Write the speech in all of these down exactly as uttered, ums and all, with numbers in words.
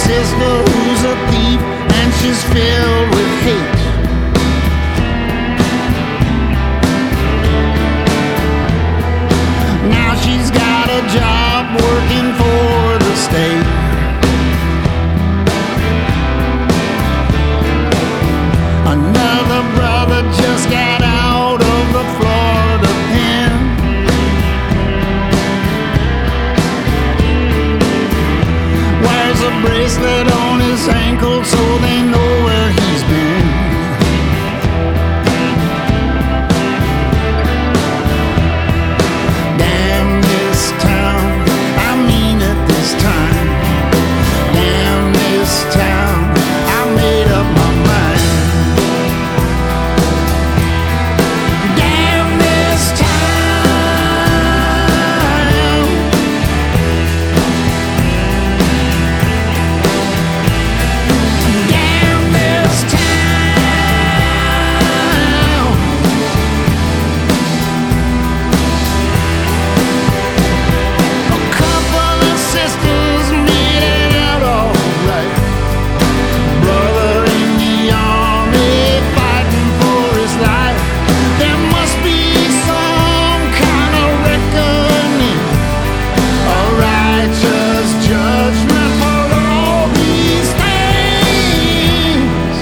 sister who's a thief, and she's filled with hate. Now she's got a job working for the state. Another brother just got out of the Florida pen. Wears a bracelet on his ankle so they know where he's been. Damn this town, I mean it this time. Damn this town, I made up my mind. Damn this town. Damn this town. A couple of sisters made it out alright. Brother in the army fighting for his life. There must be some kind of reckoning, a righteous judgment for all these things.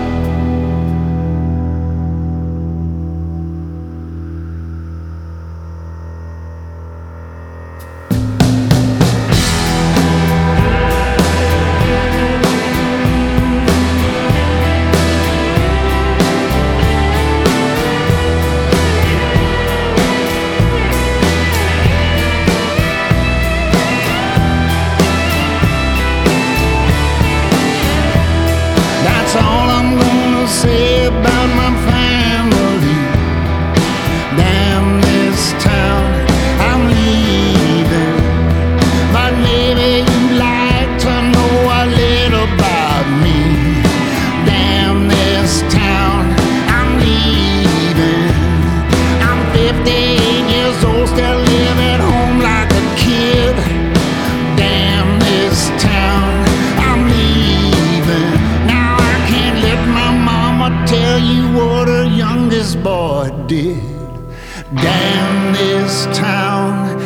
That's all I'm gonna say about my family. Damn this town, I'm leaving. But maybe you'd like to know a little about me. Damn this town, I'm leaving. I'm fifty-eight years old, still live at home like a kid. Damn this town, I'm leaving. Now I can't let my mama tell you what her youngest boy did. Damn this town,